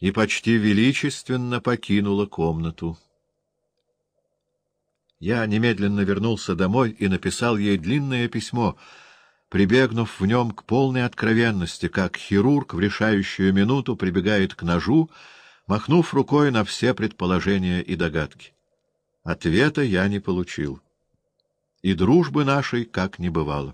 и почти величественно покинула комнату. Я немедленно вернулся домой и написал ей длинное письмо, прибегнув в нем к полной откровенности, как хирург в решающую минуту прибегает к ножу, махнув рукой на все предположения и догадки. Ответа я не получил, и дружбы нашей как не бывало.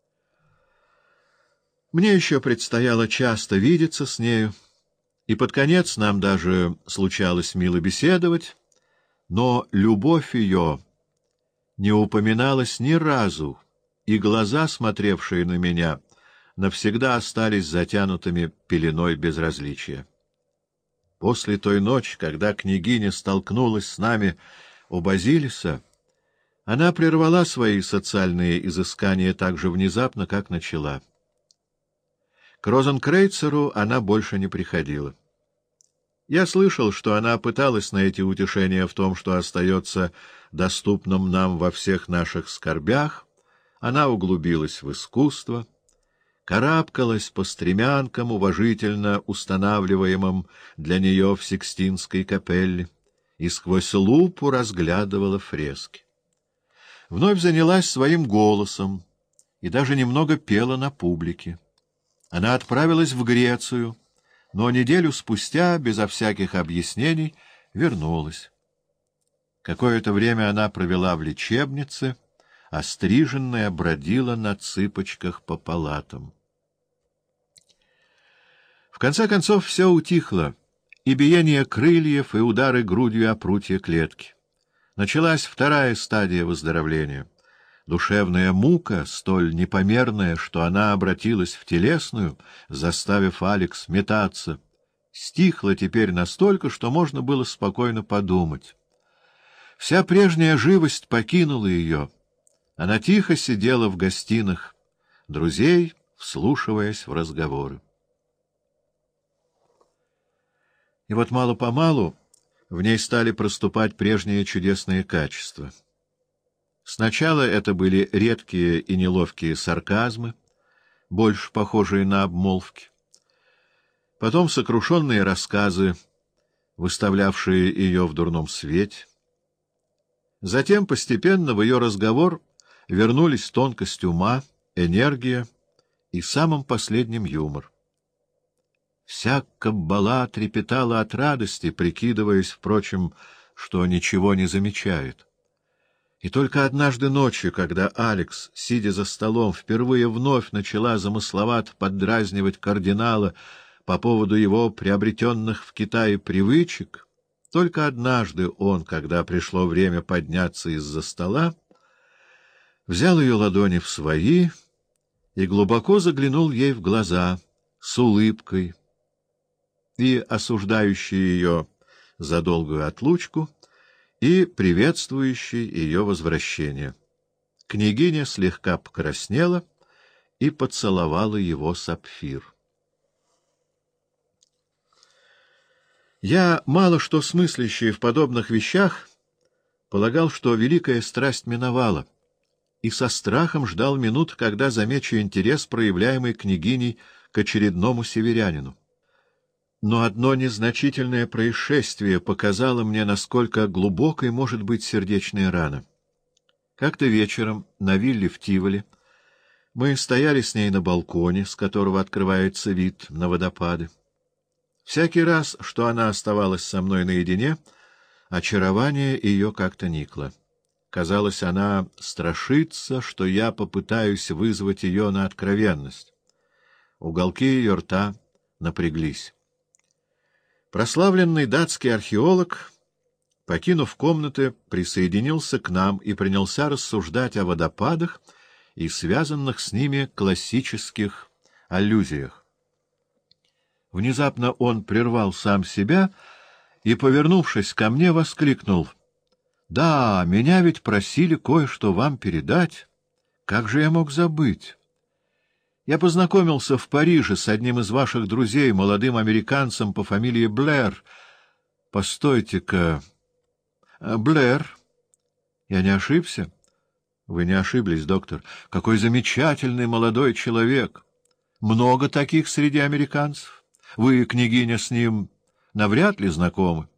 Мне еще предстояло часто видеться с нею, и под конец нам даже случалось мило беседовать, но любовь ее не упоминалась ни разу, и глаза, смотревшие на меня, навсегда остались затянутыми пеленой безразличия. После той ночи, когда княгиня столкнулась с нами у Базилиса, она прервала свои социальные изыскания так же внезапно, как начала. К Розенкрейцеру она больше не приходила. Я слышал, что она пыталась найти утешение в том, что остается доступным нам во всех наших скорбях. Она углубилась в искусство, карабкалась по стремянкам, уважительно устанавливаемым для нее в Сикстинской капелле, и сквозь лупу разглядывала фрески. Вновь занялась своим голосом и даже немного пела на публике. Она отправилась в Грецию, но неделю спустя, безо всяких объяснений, вернулась. Какое-то время она провела в лечебнице, а стриженная бродила на цыпочках по палатам. В конце концов все утихло, и биение крыльев, и удары грудью о прутья клетки. Началась вторая стадия выздоровления. Душевная мука, столь непомерная, что она обратилась в телесную, заставив Алекс метаться, стихла теперь настолько, что можно было спокойно подумать. Вся прежняя живость покинула ее. Она тихо сидела в гостиных друзей, вслушиваясь в разговоры. И вот мало-помалу в ней стали проступать прежние чудесные качества. Сначала это были редкие и неловкие сарказмы, больше похожие на обмолвки. Потом сокрушенные рассказы, выставлявшие ее в дурном свете. Затем постепенно в ее разговор вернулись тонкость ума, энергия и самым последним юмор. Вся каббала трепетала от радости, прикидываясь, впрочем, что ничего не замечает. И только однажды ночью, когда Алекс, сидя за столом, впервые вновь начала замысловато поддразнивать кардинала по поводу его приобретенных в Китае привычек, только однажды он, когда пришло время подняться из-за стола, взял ее ладони в свои и глубоко заглянул ей в глаза с улыбкой и осуждающий ее за долгую отлучку, и приветствующий ее возвращение. Княгиня слегка покраснела и поцеловала его сапфир. Я, мало что смыслящий в подобных вещах, полагал, что великая страсть миновала, и со страхом ждал минут, когда замечу интерес, проявляемый княгиней к очередному северянину. Но одно незначительное происшествие показало мне, насколько глубокой может быть сердечная рана. Как-то вечером на вилле в Тиволе мы стояли с ней на балконе, с которого открывается вид на водопады. Всякий раз, что она оставалась со мной наедине, очарование ее как-то никло. Казалось, она страшится, что я попытаюсь вызвать ее на откровенность. Уголки ее рта напряглись. Прославленный датский археолог, покинув комнаты, присоединился к нам и принялся рассуждать о водопадах и связанных с ними классических аллюзиях. Внезапно он прервал сам себя и, повернувшись ко мне, воскликнул: «Да, меня ведь просили кое-что вам передать. Как же я мог забыть? Я познакомился в Париже с одним из ваших друзей, молодым американцем по фамилии Блэр. Постойте-ка. Блэр. Я не ошибся? Вы не ошиблись, доктор. Какой замечательный молодой человек. Много таких среди американцев. Вы, княгиня, с ним навряд ли знакомы.